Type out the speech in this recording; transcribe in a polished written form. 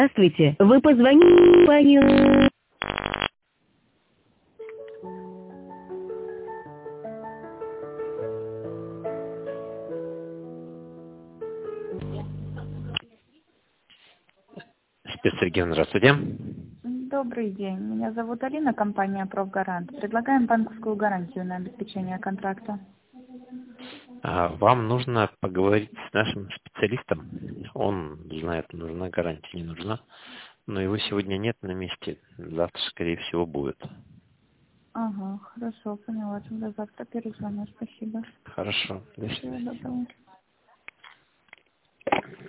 Здравствуйте, вы позвонили. Спецрегион, здравствуйте. Добрый день. Меня зовут Алина, компания «Профгарант». Предлагаем банковскую гарантию на обеспечение контракта. Вам нужно поговорить с нашим специалистом. Он знает, нужна гарантия, не нужна. Но его сегодня нет на месте. Завтра, скорее всего, будет. Ага, хорошо, поняла. Тогда завтра перезвоню. Спасибо. Хорошо. До Всего свидания. доброго.